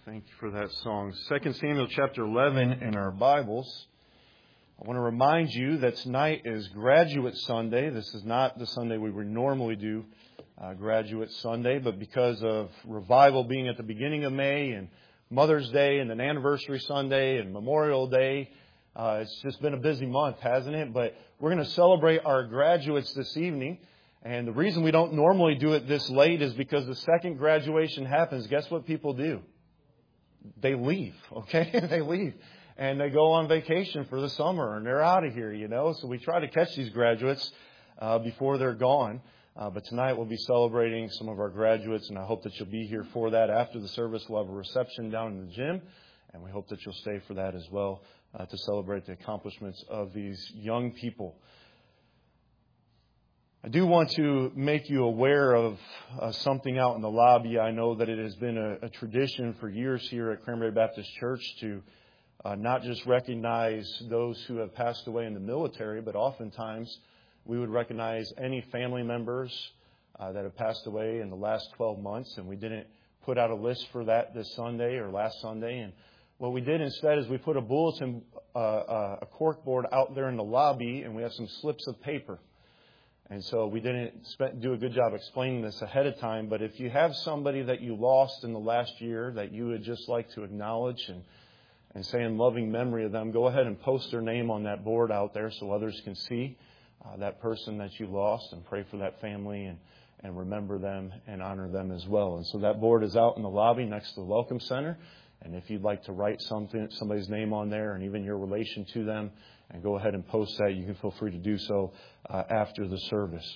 Thank you for that song. 2 Samuel chapter 11 in our Bibles. I want to remind you that tonight is Graduate Sunday. This is not the Sunday we would normally do Graduate Sunday, but because of revival being at the beginning of May and Mother's Day and then Anniversary Sunday and Memorial Day, it's just been a busy month, hasn't it? But we're going to celebrate our graduates this evening. And the reason we don't normally do it this late is because the second graduation happens, guess what people do? They leave, okay? They leave. And they go on vacation for the summer, and they're out of here, you know. So we try to catch these graduates before they're gone. But tonight we'll be celebrating some of our graduates, and I hope that you'll be here for that. After the service, we'll have a reception down in the gym, and we hope that you'll stay for that as well to celebrate the accomplishments of these young people. I do want to make you aware of something out in the lobby. I know that it has been a tradition for years here at Cranberry Baptist Church to not just recognize those who have passed away in the military, but oftentimes we would recognize any family members that have passed away in the last 12 months. And we didn't put out a list for that this Sunday or last Sunday. And what we did instead is we put a bulletin, a corkboard out there in the lobby, and we have some slips of paper. And so we didn't do a good job explaining this ahead of time, but if you have somebody that you lost in the last year that you would just like to acknowledge and say in loving memory of them, go ahead and post their name on that board out there so others can see that person that you lost and pray for that family and remember them and honor them as well. And so that board is out in the lobby next to the Welcome Center. And if you'd like to write somebody's name on there and even your relation to them, and go ahead and post that, you can feel free to do so after the service.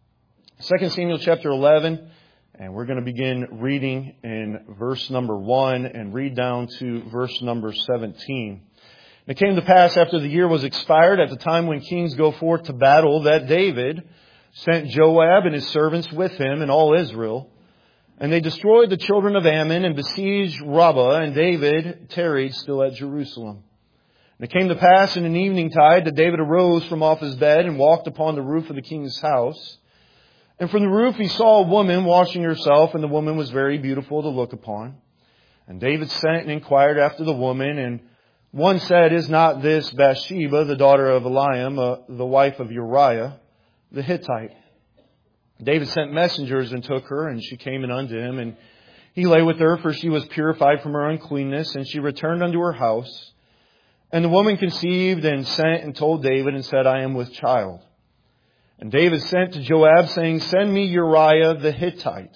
2 Samuel chapter 11, and we're going to begin reading in verse number 1 and read down to verse number 17. It came to pass after the year was expired, at the time when kings go forth to battle, that David sent Joab and his servants with him and all Israel. And they destroyed the children of Ammon and besieged Rabbah, and David tarried still at Jerusalem. And it came to pass in an evening tide that David arose from off his bed and walked upon the roof of the king's house. And from the roof he saw a woman washing herself, and the woman was very beautiful to look upon. And David sent and inquired after the woman, and one said, Is not this Bathsheba, the daughter of Eliam, the wife of Uriah, the Hittite? David sent messengers and took her, and she came in unto him, and he lay with her, for she was purified from her uncleanness, and she returned unto her house. And the woman conceived and sent and told David and said, I am with child. And David sent to Joab, saying, Send me Uriah the Hittite.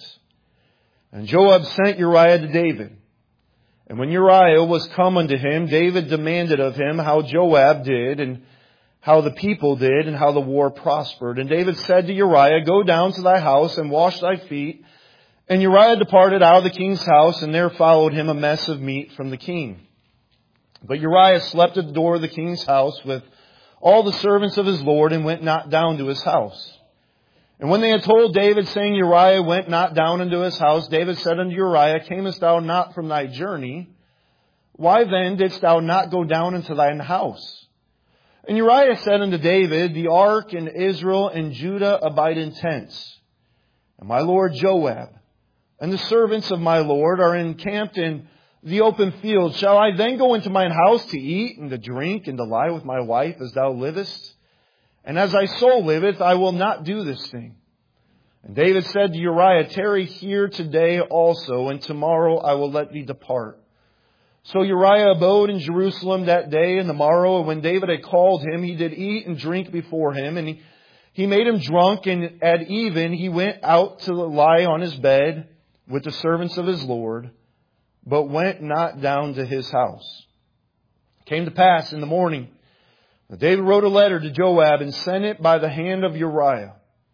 And Joab sent Uriah to David. And when Uriah was come unto him, David demanded of him how Joab did, and how the people did, and how the war prospered. And David said to Uriah, Go down to thy house and wash thy feet. And Uriah departed out of the king's house, and there followed him a mess of meat from the king. But Uriah slept at the door of the king's house with all the servants of his lord, and went not down to his house. And when they had told David, saying, Uriah went not down into his house, David said unto Uriah, Camest thou not from thy journey? Why then didst thou not go down into thine house? And Uriah said unto David, The ark and Israel and Judah abide in tents. And my lord Joab and the servants of my lord are encamped in the open field. Shall I then go into mine house to eat and to drink and to lie with my wife as thou livest? And as thy soul liveth, I will not do this thing. And David said to Uriah, Tarry here today also, and tomorrow I will let thee depart. So Uriah abode in Jerusalem that day and the morrow. And when David had called him, he did eat and drink before him. And he made him drunk. And at even he went out to lie on his bed with the servants of his lord, but went not down to his house. It came to pass in the morning that David wrote a letter to Joab and sent it by the hand of Uriah.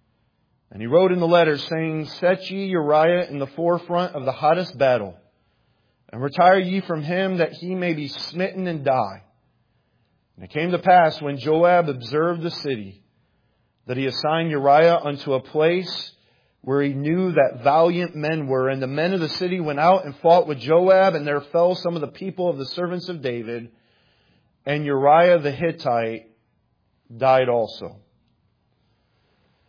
And he wrote in the letter, saying, Set ye Uriah in the forefront of the hottest battle, and retire ye from him, that he may be smitten and die. And it came to pass, when Joab observed the city, that he assigned Uriah unto a place where he knew that valiant men were. And the men of the city went out and fought with Joab, and there fell some of the people of the servants of David. And Uriah the Hittite died also.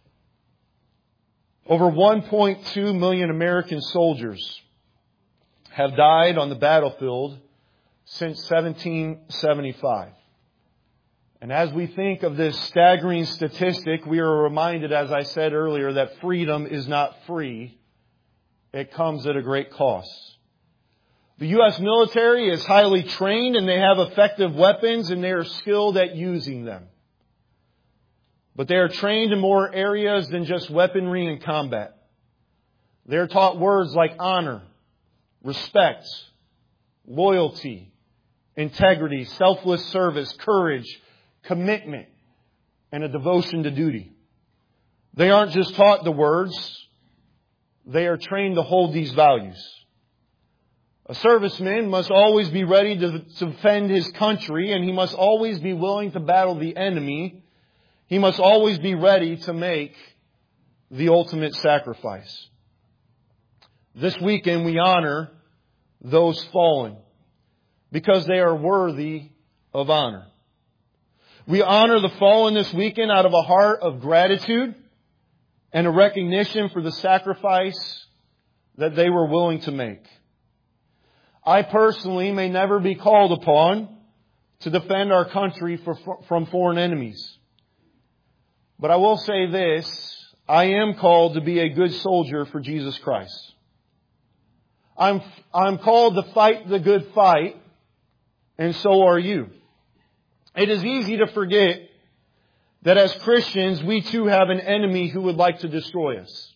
Over 1.2 million American soldiers have died on the battlefield since 1775. And as we think of this staggering statistic, we are reminded, as I said earlier, that freedom is not free. It comes at a great cost. The U.S. military is highly trained and they have effective weapons and they are skilled at using them. But they are trained in more areas than just weaponry and combat. They are taught words like honor, respect, loyalty, integrity, selfless service, courage, commitment, and a devotion to duty. They aren't just taught the words, they are trained to hold these values. A serviceman must always be ready to defend his country, and he must always be willing to battle the enemy. He must always be ready to make the ultimate sacrifice. This weekend we honor those fallen because they are worthy of honor. We honor the fallen this weekend out of a heart of gratitude and a recognition for the sacrifice that they were willing to make. I personally may never be called upon to defend our country from foreign enemies. But I will say this, I am called to be a good soldier for Jesus Christ. I'm called to fight the good fight, and so are you. It is easy to forget that as Christians, we too have an enemy who would like to destroy us.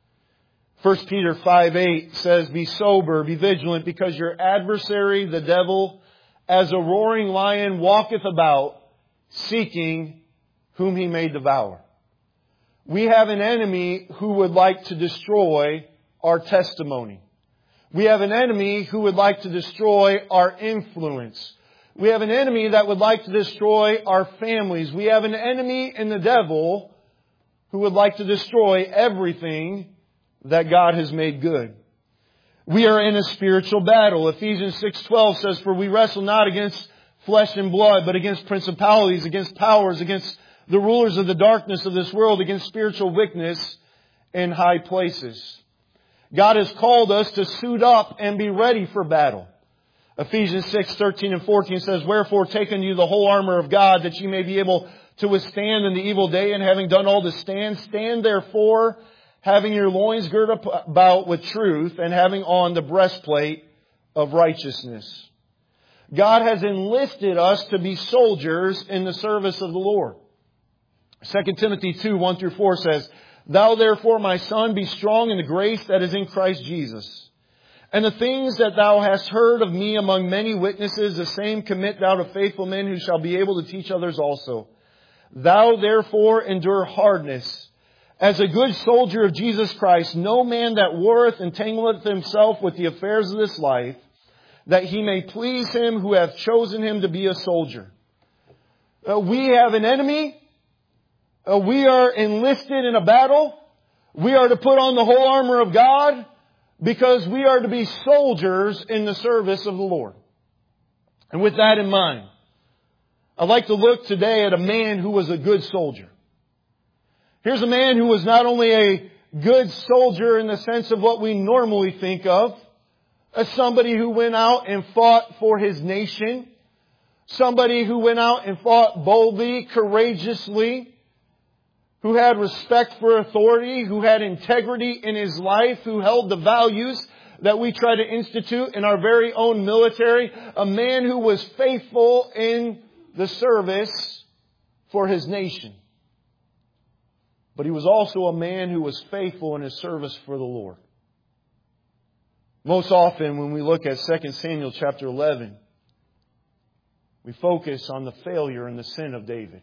1 Peter 5:8 says, "Be sober, be vigilant, because your adversary, the devil, as a roaring lion, walketh about, seeking whom he may devour." We have an enemy who would like to destroy our testimony. We have an enemy who would like to destroy our influence. We have an enemy that would like to destroy our families. We have an enemy in the devil who would like to destroy everything that God has made good. We are in a spiritual battle. Ephesians 6:12 says, "For we wrestle not against flesh and blood, but against principalities, against powers, against the rulers of the darkness of this world, against spiritual wickedness in high places." God has called us to suit up and be ready for battle. Ephesians 6:13 and 14 says, "Wherefore take unto you the whole armor of God, that ye may be able to withstand in the evil day, and having done all to stand, stand therefore, having your loins girt about with truth, and having on the breastplate of righteousness." God has enlisted us to be soldiers in the service of the Lord. 2 Timothy 2:1-4 says, "Thou therefore, my son, be strong in the grace that is in Christ Jesus. And the things that thou hast heard of me among many witnesses, the same commit thou to faithful men who shall be able to teach others also. Thou therefore endure hardness. As a good soldier of Jesus Christ, no man that warreth entangleth himself with the affairs of this life, that he may please him who hath chosen him to be a soldier." We have an enemy. We are enlisted in a battle. We are to put on the whole armor of God because we are to be soldiers in the service of the Lord. And with that in mind, I'd like to look today at a man who was a good soldier. Here's a man who was not only a good soldier in the sense of what we normally think of, as somebody who went out and fought for his nation, somebody who went out and fought boldly, courageously, who had respect for authority, who had integrity in his life, who held the values that we try to institute in our very own military, a man who was faithful in the service for his nation. But he was also a man who was faithful in his service for the Lord. Most often when we look at 2 Samuel chapter 11, we focus on the failure and the sin of David.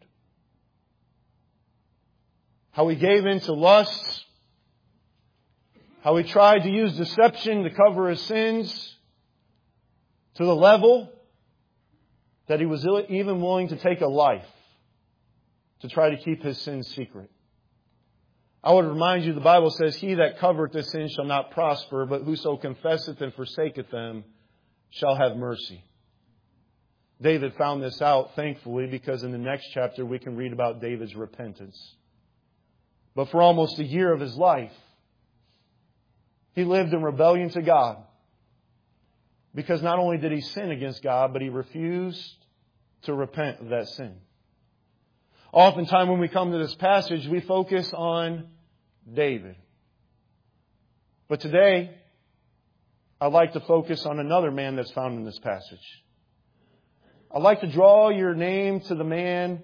How he gave in to lust, how he tried to use deception to cover his sins, to the level that he was even willing to take a life to try to keep his sins secret. I would remind you, the Bible says, "He that covereth his sins shall not prosper, but whoso confesseth and forsaketh them shall have mercy." David found this out, thankfully, because in the next chapter we can read about David's repentance. But for almost a year of his life, he lived in rebellion to God. Because not only did he sin against God, but he refused to repent of that sin. Oftentimes when we come to this passage, we focus on David. But today, I'd like to focus on another man that's found in this passage. I'd like to draw your name to the man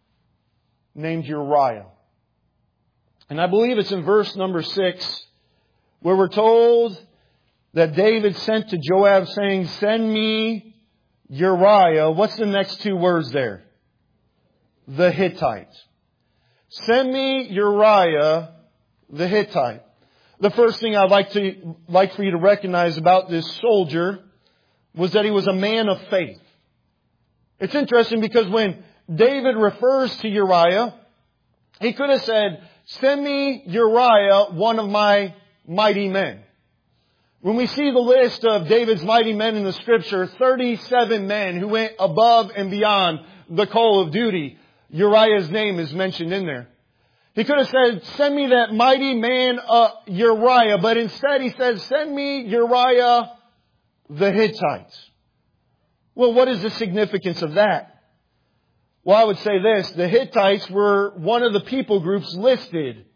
named Uriah. And I believe it's in verse number 6, where we're told that David sent to Joab saying, "Send me Uriah." What's the next two words there? The Hittite. Send me Uriah the Hittite. The first thing I'd like for you to recognize about this soldier was that he was a man of faith. It's interesting because when David refers to Uriah, he could have said, "Send me Uriah, one of my mighty men." When we see the list of David's mighty men in the Scripture, 37 men who went above and beyond the call of duty, Uriah's name is mentioned in there. He could have said, "Send me that mighty man Uriah," but instead he said, "Send me Uriah the Hittite." Well, what is the significance of that? Well, I would say this. The Hittites were one of the people groups listed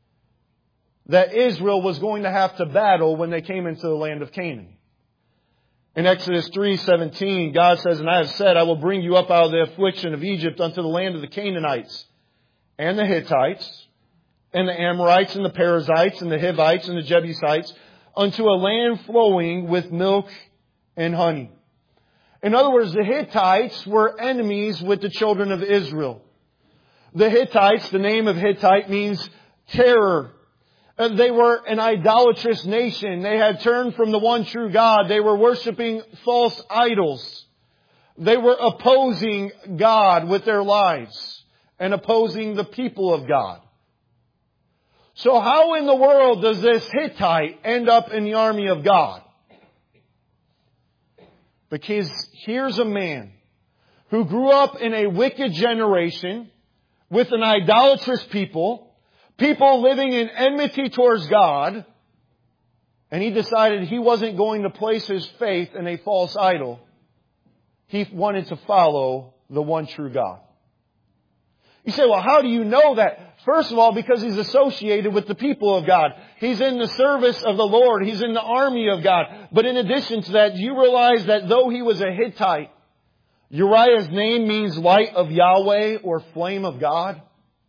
that Israel was going to have to battle when they came into the land of Canaan. In Exodus 3:17, God says, "And I have said, I will bring you up out of the affliction of Egypt unto the land of the Canaanites, and the Hittites, and the Amorites, and the Perizzites, and the Hivites, and the Jebusites, unto a land flowing with milk and honey." In other words, the Hittites were enemies with the children of Israel. The Hittites, the name of Hittite means terror. They were an idolatrous nation. They had turned from the one true God. They were worshiping false idols. They were opposing God with their lives and opposing the people of God. So how in the world does this Hittite end up in the army of God? Because here's a man who grew up in a wicked generation with an idolatrous people living in enmity towards God, and he decided he wasn't going to place his faith in a false idol. He wanted to follow the one true God. You say, well, how do you know that? First of all, because he's associated with the people of God. He's in the service of the Lord. He's in the army of God. But in addition to that, you realize that though he was a Hittite, Uriah's name means light of Yahweh or flame of God.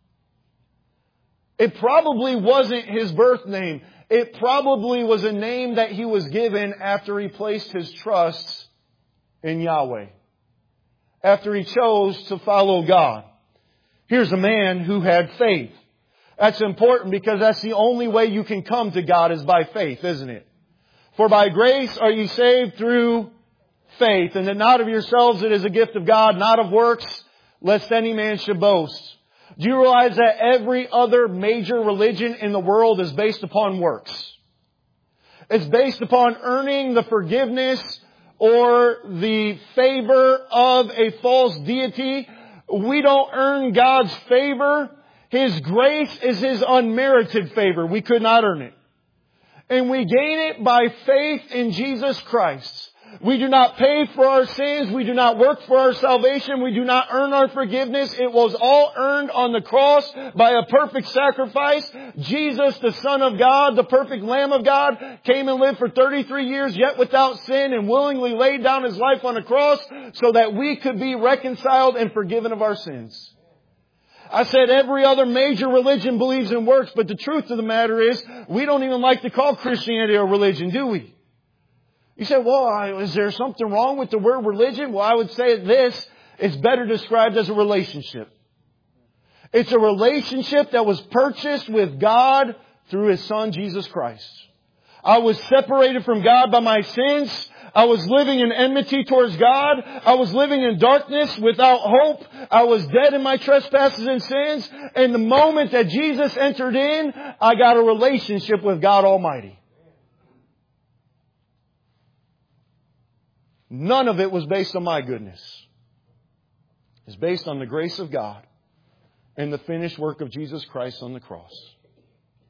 It probably wasn't his birth name. It probably was a name that he was given after he placed his trust in Yahweh. After he chose to follow God. Here's a man who had faith. That's important because that's the only way you can come to God is by faith, isn't it? For by grace are ye saved through faith, and that not of yourselves, it is a gift of God, not of works, lest any man should boast. Do you realize that every other major religion in the world is based upon works? It's based upon earning the forgiveness or the favor of a false deity. We don't earn God's favor. His grace is His unmerited favor. We could not earn it. And we gain it by faith in Jesus Christ. We do not pay for our sins. We do not work for our salvation. We do not earn our forgiveness. It was all earned on the cross by a perfect sacrifice. Jesus, the Son of God, the perfect Lamb of God, came and lived for 33 years, yet without sin, and willingly laid down His life on the cross so that we could be reconciled and forgiven of our sins. I said every other major religion believes in works, but the truth of the matter is we don't even like to call Christianity a religion, do we? You say, well, is there something wrong with the word religion? Well, I would say this is better described as a relationship. It's a relationship that was purchased with God through His Son, Jesus Christ. I was separated from God by my sins. I was living in enmity towards God. I was living in darkness without hope. I was dead in my trespasses and sins. And the moment that Jesus entered in, I got a relationship with God Almighty. None of it was based on my goodness. It's based on the grace of God and the finished work of Jesus Christ on the cross.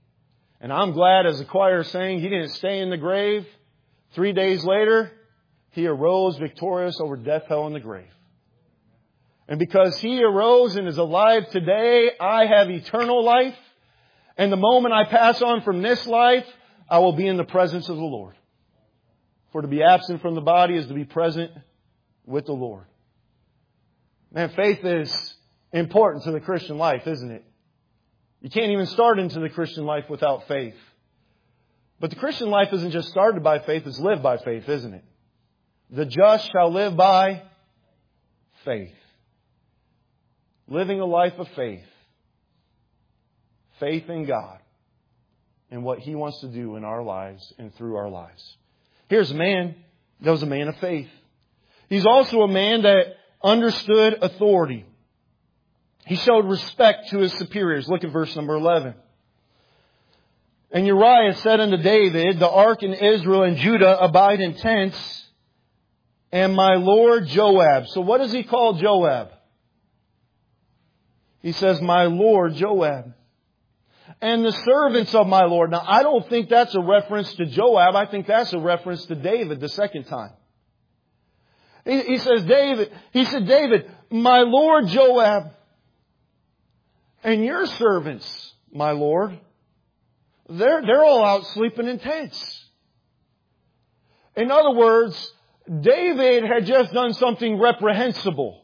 And I'm glad, as the choir is saying, He didn't stay in the grave. 3 days later, He arose victorious over death, hell, and the grave. And because He arose and is alive today, I have eternal life. And the moment I pass on from this life, I will be in the presence of the Lord. For to be absent from the body is to be present with the Lord. Man, faith is important to the Christian life, isn't it? You can't even start into the Christian life without faith. But the Christian life isn't just started by faith, it's lived by faith, isn't it? The just shall live by faith. Living a life of faith. Faith in God and what He wants to do in our lives and through our lives. Here's a man that was a man of faith. He's also a man that understood authority. He showed respect to his superiors. Look at verse number 11. And Uriah said unto David, the ark in Israel and Judah abide in tents, and my lord Joab. So what does he call Joab? He says, my lord Joab. And the servants of my lord. Now, I don't think that's a reference to Joab. I think that's a reference to David the second time. He said, David, my lord Joab, and your servants, my lord, they're all out sleeping in tents. In other words, David had just done something reprehensible.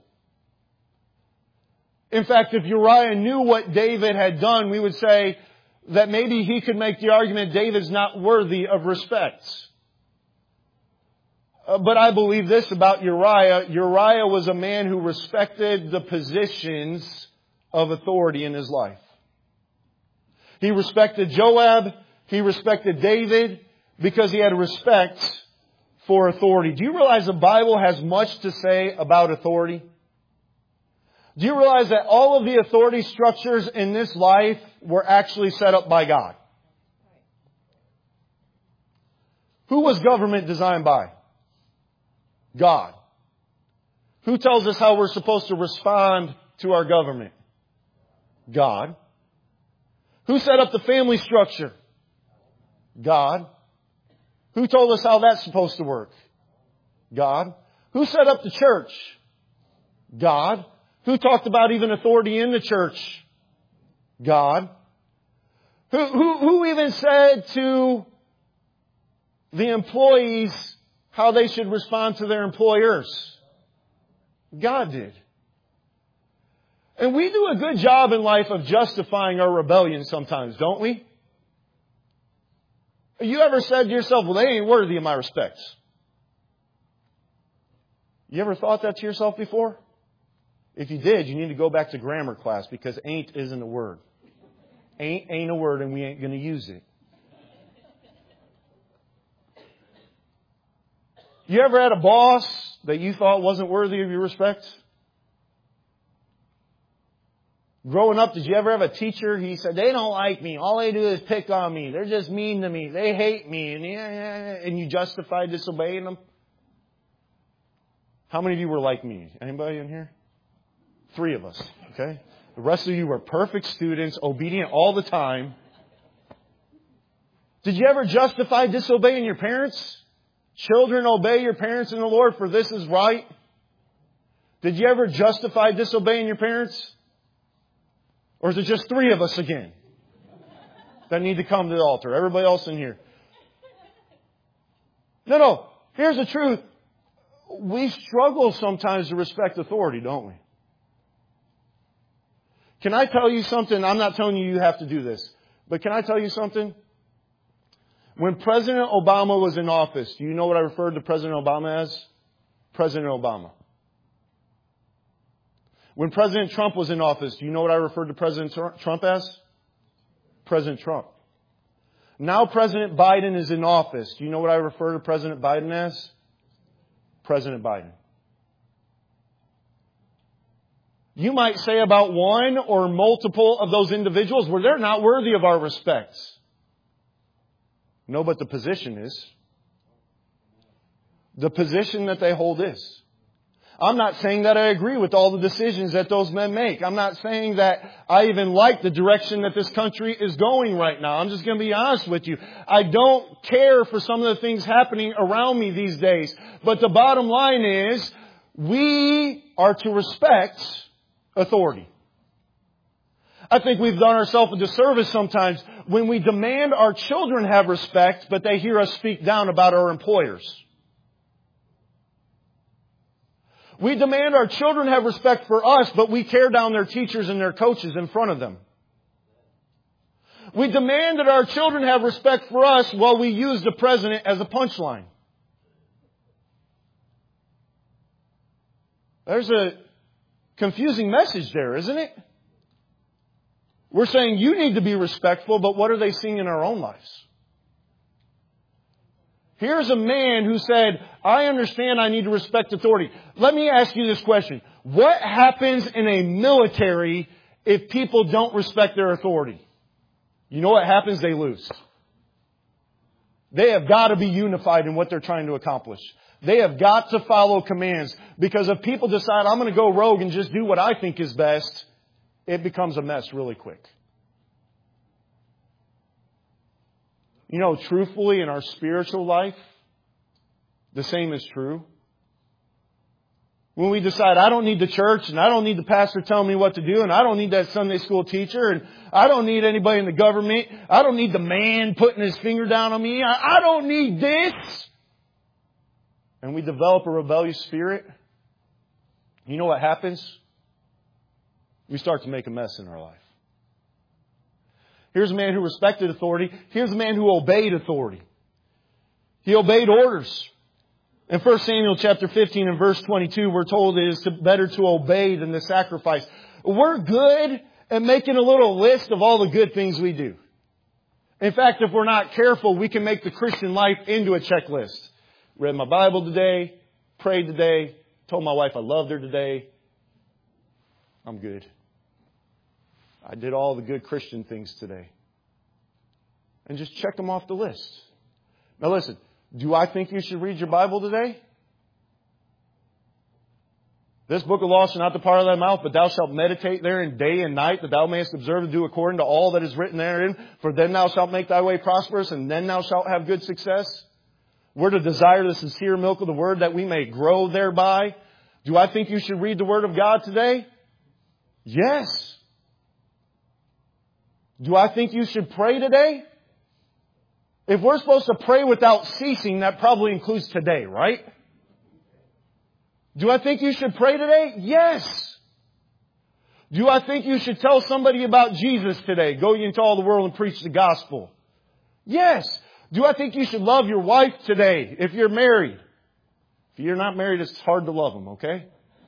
In fact, if Uriah knew what David had done, we would say that maybe he could make the argument David's not worthy of respect. But I believe this about Uriah. Uriah was a man who respected the positions of authority in his life. He respected Joab. He respected David because he had a respect for authority. Do you realize the Bible has much to say about authority? Do you realize that all of the authority structures in this life were actually set up by God? Who was government designed by? God. Who tells us how we're supposed to respond to our government? God. Who set up the family structure? God. Who told us how that's supposed to work? God. Who set up the church? God. Who talked about even authority in the church? God. Who even said to the employees how they should respond to their employers? God did. And we do a good job in life of justifying our rebellion sometimes, don't we? You ever said to yourself, well, they ain't worthy of my respect? You ever thought that to yourself before? If you did, you need to go back to grammar class because ain't isn't a word. Ain't a word and we ain't going to use it. You ever had a boss that you thought wasn't worthy of your respect? Growing up, did you ever have a teacher? He said, they don't like me. All they do is pick on me. They're just mean to me. They hate me. And you justified disobeying them? How many of you were like me? Anybody in here? 3 of us. Okay? The rest of you were perfect students, obedient all the time. Did you ever justify disobeying your parents? Children, obey your parents in the Lord, for this is right. Did you ever justify disobeying your parents? Or is it just 3 of us again that need to come to the altar? Everybody else in here. No. Here's the truth. We struggle sometimes to respect authority, don't we? Can I tell you something? I'm not telling you have to do this. But can I tell you something? When President Obama was in office, do you know what I referred to President Obama as? President Obama. When President Trump was in office, do you know what I referred to President Trump as? President Trump. Now President Biden is in office. Do you know what I refer to President Biden as? President Biden. You might say about one or multiple of those individuals where they're not worthy of our respect. No, but the position is. The position that they hold is. I'm not saying that I agree with all the decisions that those men make. I'm not saying that I even like the direction that this country is going right now. I'm just going to be honest with you. I don't care for some of the things happening around me these days. But the bottom line is, we are to respect authority. I think we've done ourselves a disservice sometimes when we demand our children have respect, but they hear us speak down about our employers. We demand our children have respect for us, but we tear down their teachers and their coaches in front of them. We demand that our children have respect for us while we use the president as a punchline. There's a confusing message there, isn't it? We're saying you need to be respectful, but what are they seeing in our own lives? Here's a man who said, I understand I need to respect authority. Let me ask you this question. What happens in a military if people don't respect their authority? You know what happens? They lose. They have got to be unified in what they're trying to accomplish. They have got to follow commands. Because if people decide, I'm going to go rogue and just do what I think is best, it becomes a mess really quick. You know, truthfully, in our spiritual life, the same is true. When we decide, I don't need the church, and I don't need the pastor telling me what to do, and I don't need that Sunday school teacher, and I don't need anybody in the government, I don't need the man putting his finger down on me, I don't need this. And we develop a rebellious spirit, you know what happens? We start to make a mess in our life. Here's a man who respected authority. Here's a man who obeyed authority. He obeyed orders. In 1 Samuel chapter 15 and verse 22, we're told it is better to obey than to sacrifice. We're good at making a little list of all the good things we do. In fact, if we're not careful, we can make the Christian life into a checklist. Read my Bible today, prayed today, told my wife I loved her today. I'm good. I did all the good Christian things today. And just check them off the list. Now listen, do I think you should read your Bible today? This book of law shall not depart out of thy mouth, but thou shalt meditate therein day and night, that thou mayest observe to do according to all that is written therein. For then thou shalt make thy way prosperous, and then thou shalt have good success. We're to desire the sincere milk of the word, that we may grow thereby. Do I think you should read the word of God today? Yes. Do I think you should pray today? If we're supposed to pray without ceasing, that probably includes today, right? Do I think you should pray today? Yes. Do I think you should tell somebody about Jesus today? Go ye into all the world and preach the gospel. Yes. Do I think you should love your wife today if you're married? If you're not married, it's hard to love them, okay?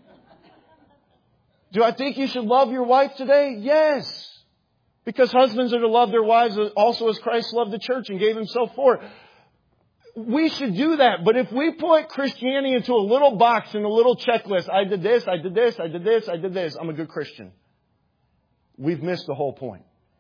Do I think you should love your wife today? Yes. Because husbands are to love their wives also as Christ loved the church and gave himself for it. We should do that. But if we put Christianity into a little box and a little checklist, I did this, I did this, I did this, I did this, I'm a good Christian. We've missed the whole point.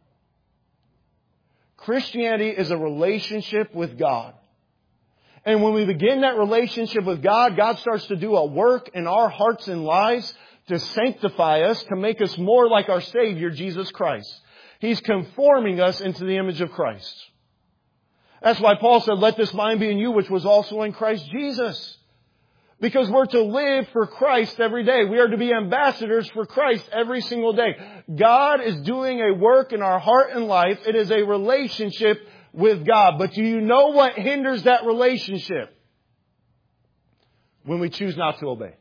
Christianity is a relationship with God. And when we begin that relationship with God, God starts to do a work in our hearts and lives to sanctify us, to make us more like our Savior, Jesus Christ. He's conforming us into the image of Christ. That's why Paul said, let this mind be in you, which was also in Christ Jesus. Because we're to live for Christ every day. We are to be ambassadors for Christ every single day. God is doing a work in our heart and life. It is a relationship with God. But do you know what hinders that relationship? When we choose not to obey.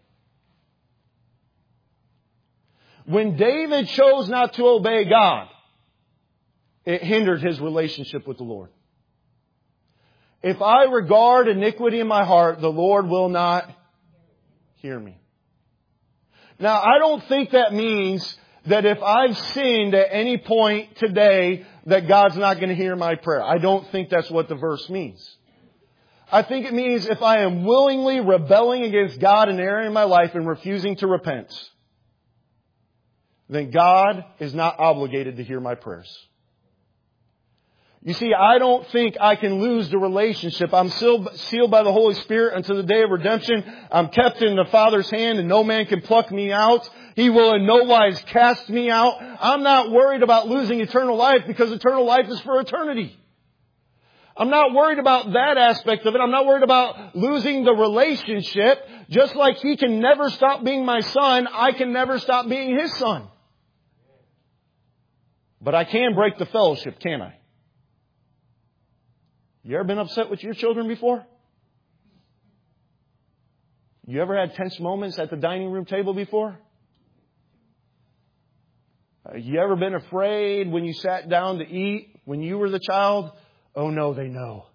When David chose not to obey God, it hindered his relationship with the Lord. If I regard iniquity in my heart, the Lord will not hear me. Now, I don't think that means that if I've sinned at any point today, that God's not going to hear my prayer. I don't think that's what the verse means. I think it means if I am willingly rebelling against God in an area in my life and refusing to repent, then God is not obligated to hear my prayers. You see, I don't think I can lose the relationship. I'm sealed by the Holy Spirit until the day of redemption. I'm kept in the Father's hand and no man can pluck me out. He will in no wise cast me out. I'm not worried about losing eternal life because eternal life is for eternity. I'm not worried about that aspect of it. I'm not worried about losing the relationship. Just like He can never stop being my son, I can never stop being His son. But I can break the fellowship, can't I? You ever been upset with your children before? You ever had tense moments at the dining room table before? You ever been afraid when you sat down to eat when you were the child? Oh no, they know.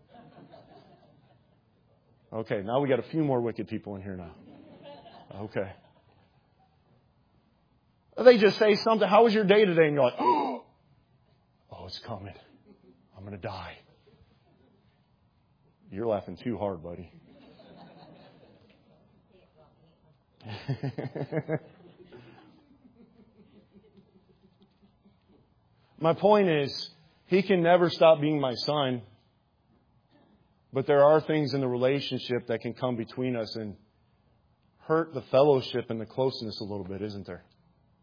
Okay, now we got a few more wicked people in here now. Okay. They just say something, how was your day today? And you're like, oh, it's coming. I'm going to die. You're laughing too hard, buddy. My point is, He can never stop being my son. But there are things in the relationship that can come between us and hurt the fellowship and the closeness a little bit, isn't there?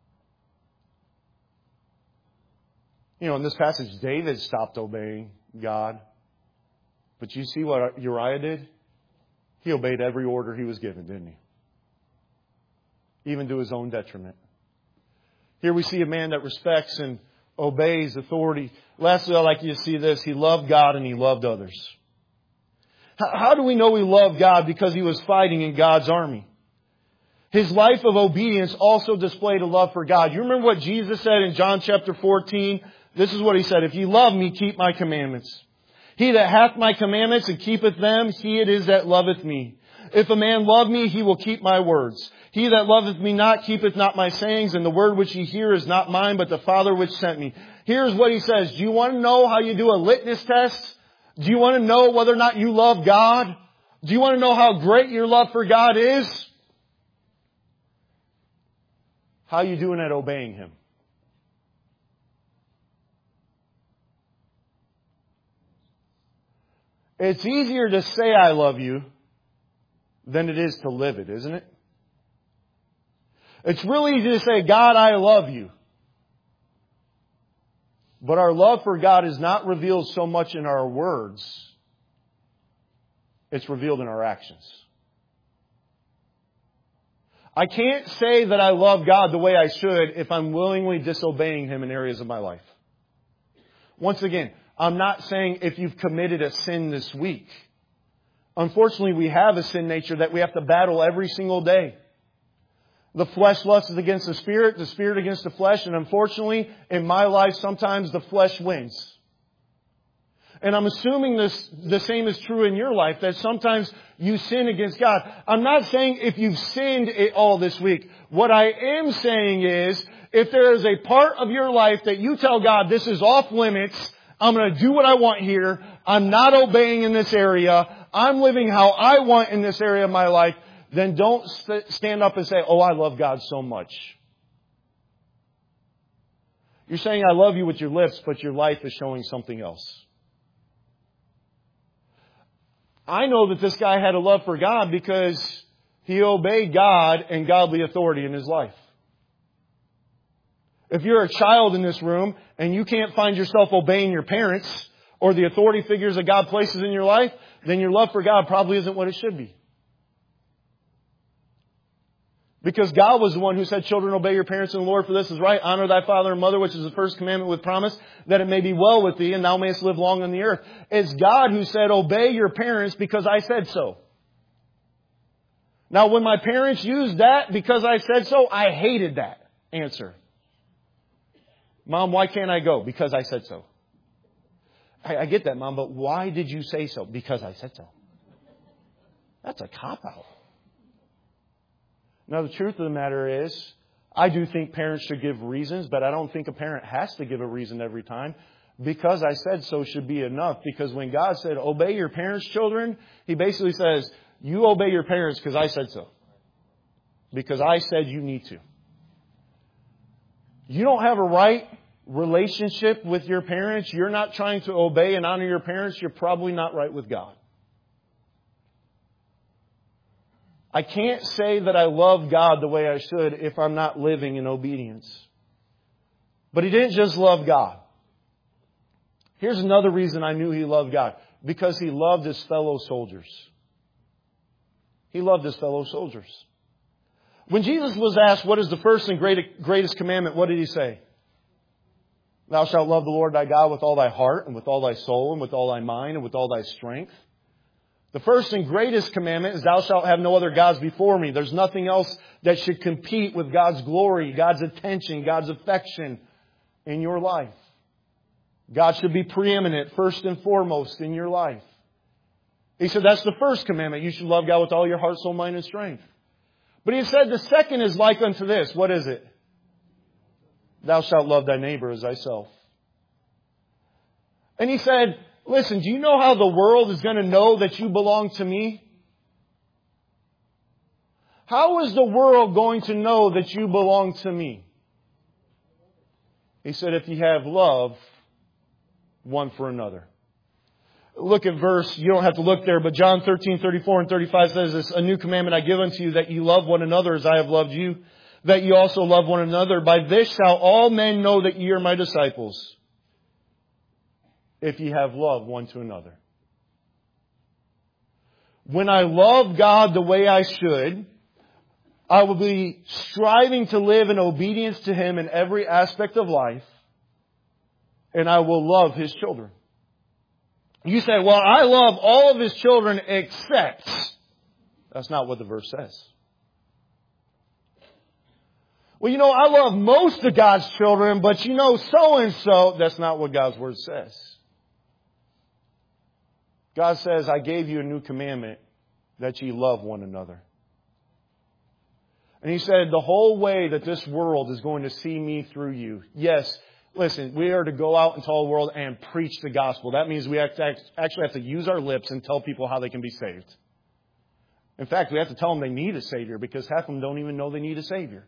You know, in this passage, David stopped obeying God. But you see what Uriah did? He obeyed every order he was given, didn't he? Even to his own detriment. Here we see a man that respects and obeys authority. Lastly, I'd like you to see this. He loved God and he loved others. How do we know he loved God? Because he was fighting in God's army. His life of obedience also displayed a love for God. You remember what Jesus said in John chapter 14? This is what He said. If ye love me, keep my commandments. He that hath my commandments and keepeth them, he it is that loveth me. If a man love me, he will keep my words. He that loveth me not, keepeth not my sayings, and the word which ye hear is not mine, but the Father which sent me. Here's what He says. Do you want to know how you do a litmus test? Do you want to know whether or not you love God? Do you want to know how great your love for God is? How are you doing at obeying Him? It's easier to say I love you than it is to live it, isn't it? It's really easy to say, God, I love you. But our love for God is not revealed so much in our words. It's revealed in our actions. I can't say that I love God the way I should if I'm willingly disobeying Him in areas of my life. Once again, I'm not saying if you've committed a sin this week. Unfortunately, we have a sin nature that we have to battle every single day. The flesh lusts against the Spirit against the flesh, and unfortunately, in my life, sometimes the flesh wins. And I'm assuming the same is true in your life, that sometimes you sin against God. I'm not saying if you've sinned it all this week. What I am saying is, if there is a part of your life that you tell God, this is off limits, I'm going to do what I want here. I'm not obeying in this area. I'm living how I want in this area of my life. Then don't stand up and say, oh, I love God so much. You're saying I love you with your lips, but your life is showing something else. I know that this guy had a love for God because he obeyed God and godly authority in his life. If you're a child in this room and you can't find yourself obeying your parents or the authority figures that God places in your life, then your love for God probably isn't what it should be. Because God was the one who said, children, obey your parents in the Lord, for this is right. Honor thy father and mother, which is the first commandment with promise, that it may be well with thee and thou mayest live long on the earth. It's God who said, obey your parents because I said so. Now, when my parents used that because I said so, I hated that answer. Mom, why can't I go? Because I said so. I get that, Mom, but why did you say so? Because I said so. That's a cop-out. Now, the truth of the matter is, I do think parents should give reasons, but I don't think a parent has to give a reason every time. Because I said so should be enough. Because when God said, obey your parents, children, He basically says, you obey your parents because I said so. Because I said you need to. You don't have a right relationship with your parents, you're not trying to obey and honor your parents, you're probably not right with God. I can't say that I love God the way I should if I'm not living in obedience. But He didn't just love God. Here's another reason I knew He loved God. Because He loved His fellow soldiers. He loved His fellow soldiers. When Jesus was asked, what is the first and greatest commandment, what did He say? Thou shalt love the Lord thy God with all thy heart and with all thy soul and with all thy mind and with all thy strength. The first and greatest commandment is thou shalt have no other gods before me. There's nothing else that should compete with God's glory, God's attention, God's affection in your life. God should be preeminent first and foremost in your life. He said that's the first commandment. You should love God with all your heart, soul, mind, and strength. But He said the second is like unto this. What is it? Thou shalt love thy neighbor as thyself. And He said, listen, do you know how the world is going to know that you belong to me? How is the world going to know that you belong to me? He said, if you have love one for another. Look at verse, you don't have to look there, but John 13:34 and 35 says this, a new commandment I give unto you, that you love one another as I have loved you, that you also love one another. By this shall all men know that ye are my disciples, if ye have love one to another. When I love God the way I should, I will be striving to live in obedience to Him in every aspect of life, and I will love His children. You say, well, I love all of His children except. That's not what the verse says. Well, I love most of God's children, but so-and-so. That's not what God's Word says. God says, I gave you a new commandment that ye love one another. And He said, the whole way that this world is going to see me through you. Yes, listen, we are to go out into all the world and preach the gospel. That means we actually have to use our lips and tell people how they can be saved. In fact, we have to tell them they need a Savior because half of them don't even know they need a Savior.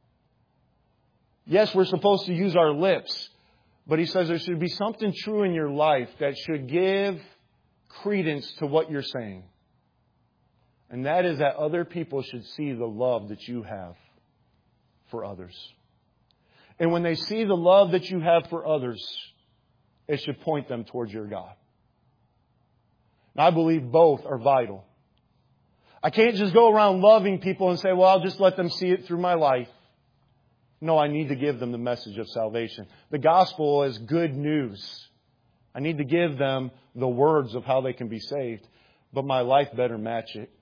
Yes, we're supposed to use our lips, but He says there should be something true in your life that should give credence to what you're saying. And that is that other people should see the love that you have for others. And when they see the love that you have for others, it should point them towards your God. And I believe both are vital. I can't just go around loving people and say, well, I'll just let them see it through my life. No, I need to give them the message of salvation. The gospel is good news. I need to give them the words of how they can be saved. But my life better match it.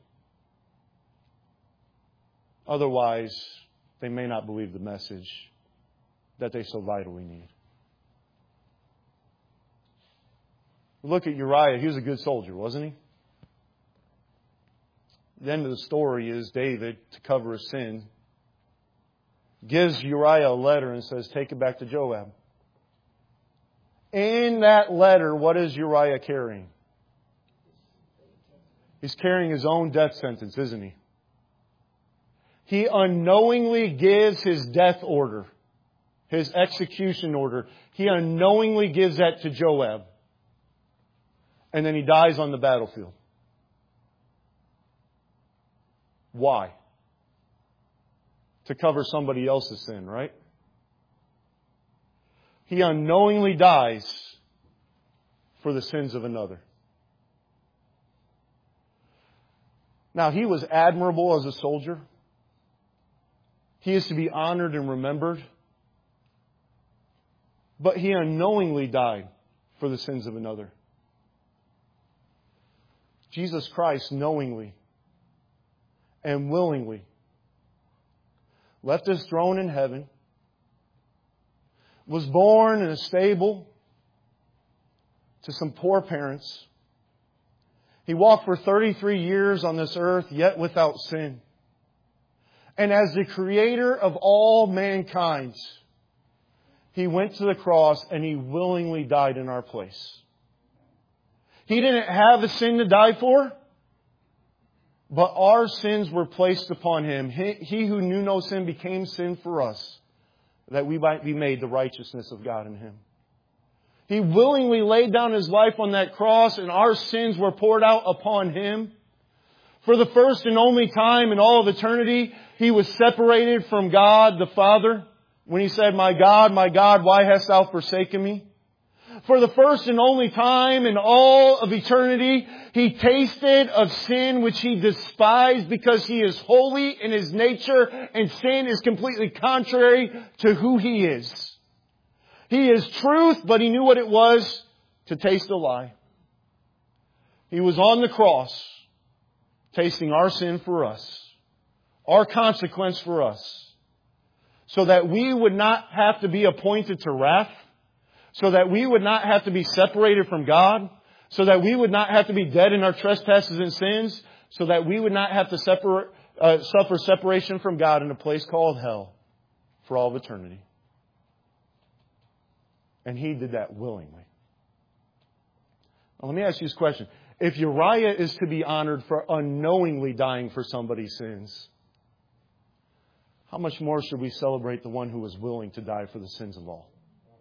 Otherwise, they may not believe the message that they so vitally need. Look at Uriah. He was a good soldier, wasn't he? The end of the story is David, to cover his sin, gives Uriah a letter and says, take it back to Joab. In that letter, what is Uriah carrying? He's carrying his own death sentence, isn't he? He unknowingly gives his death order, his execution order. He unknowingly gives that to Joab. And then he dies on the battlefield. Why? To cover somebody else's sin, right? He unknowingly dies for the sins of another. Now, he was admirable as a soldier. He is to be honored and remembered. But he unknowingly died for the sins of another. Jesus Christ knowingly and willingly left His throne in heaven, was born in a stable to some poor parents. He walked for 33 years on this earth, yet without sin. And as the Creator of all mankind, He went to the cross and He willingly died in our place. He didn't have a sin to die for, but our sins were placed upon Him. He who knew no sin became sin for us, that we might be made the righteousness of God in Him. He willingly laid down His life on that cross, and our sins were poured out upon Him. For the first and only time in all of eternity, He was separated from God the Father when He said, my God, why hast Thou forsaken me? For the first and only time in all of eternity, He tasted of sin which He despised because He is holy in His nature, and sin is completely contrary to who He is. He is truth, but He knew what it was to taste a lie. He was on the cross, tasting our sin for us, our consequence for us, so that we would not have to be appointed to wrath, so that we would not have to be separated from God, so that we would not have to be dead in our trespasses and sins, so that we would not have to suffer separation from God in a place called hell for all of eternity. And He did that willingly. Now, let me ask you this question. If Uriah is to be honored for unknowingly dying for somebody's sins, how much more should we celebrate the one who was willing to die for the sins of all?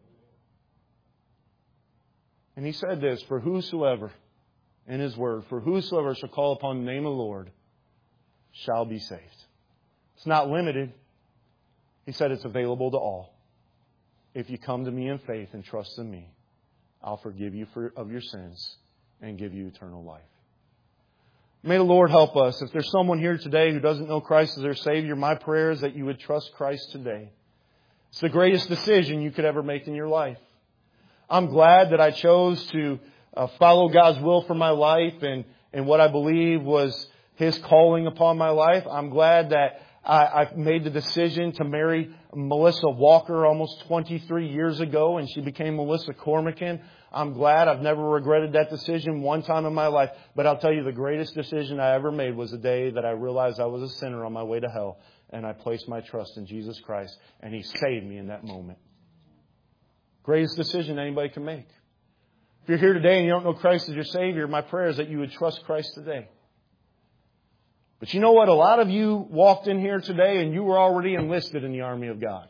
And He said this, for whosoever, in His word, for whosoever shall call upon the name of the Lord shall be saved. It's not limited. He said it's available to all. If you come to me in faith and trust in me, I'll forgive you of your sins and give you eternal life. May the Lord help us. If there's someone here today who doesn't know Christ as their Savior, my prayer is that you would trust Christ today. It's the greatest decision you could ever make in your life. I'm glad that I chose to follow God's will for my life and what I believe was His calling upon my life. I'm glad that I've made the decision to marry Melissa Walker almost 23 years ago, and she became Melissa Cormican. I'm glad. I've never regretted that decision one time in my life. But I'll tell you, the greatest decision I ever made was the day that I realized I was a sinner on my way to hell, and I placed my trust in Jesus Christ, and He saved me in that moment. Greatest decision anybody can make. If you're here today and you don't know Christ as your Savior, my prayer is that you would trust Christ today. But you know what? A lot of you walked in here today and you were already enlisted in the army of God.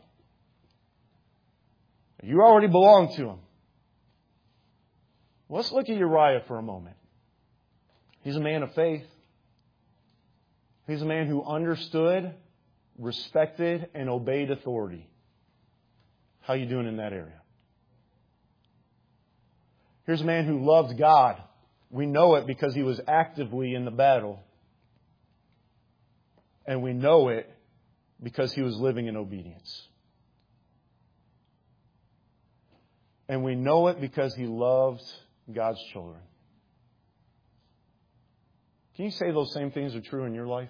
You already belong to Him. Let's look at Uriah for a moment. He's a man of faith. He's a man who understood, respected, and obeyed authority. How are you doing in that area? Here's a man who loved God. We know it because he was actively in the battle. And we know it because he was living in obedience. And we know it because he loved God's children. Can you say those same things are true in your life?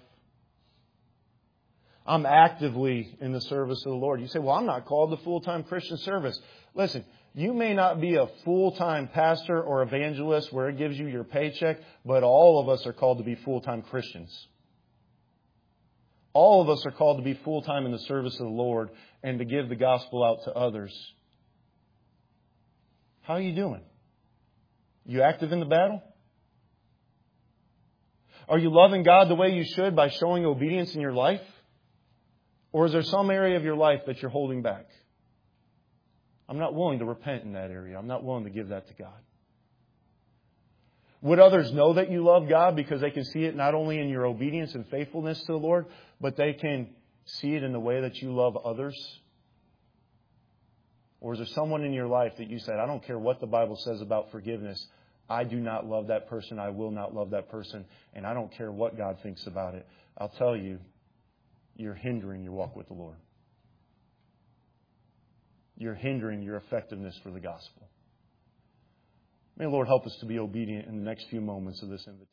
I'm actively in the service of the Lord. You say, well, I'm not called to full-time Christian service. Listen, you may not be a full-time pastor or evangelist where it gives you your paycheck, but all of us are called to be full-time Christians. All of us are called to be full-time in the service of the Lord and to give the gospel out to others. How are you doing? You active in the battle? Are you loving God the way you should by showing obedience in your life? Or is there some area of your life that you're holding back? I'm not willing to repent in that area. I'm not willing to give that to God. Would others know that you love God because they can see it not only in your obedience and faithfulness to the Lord, but they can see it in the way that you love others? Or is there someone in your life that you said, I don't care what the Bible says about forgiveness. I do not love that person. I will not love that person. And I don't care what God thinks about it. I'll tell you, you're hindering your walk with the Lord. You're hindering your effectiveness for the gospel. May the Lord help us to be obedient in the next few moments of this invitation.